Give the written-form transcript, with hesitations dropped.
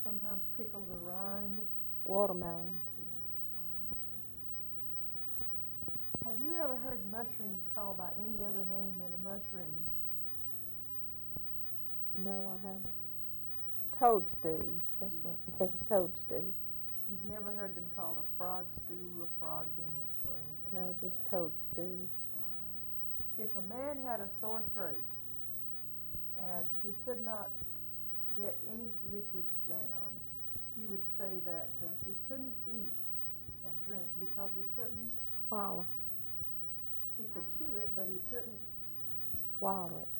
sometimes pickle the rind. Watermelons. All right. Have you ever heard mushrooms called by any other name than a mushroom? No, I haven't. Toadstool. That's what. Toadstool. You've never heard them called a frog stool, a frog bench, or anything No, like just that? toadstool. All right. If a man had a sore throat and he could not get any liquids down, you would say that he couldn't eat and drink because he couldn't. Swallow. He could chew it, but he couldn't. Swallow it.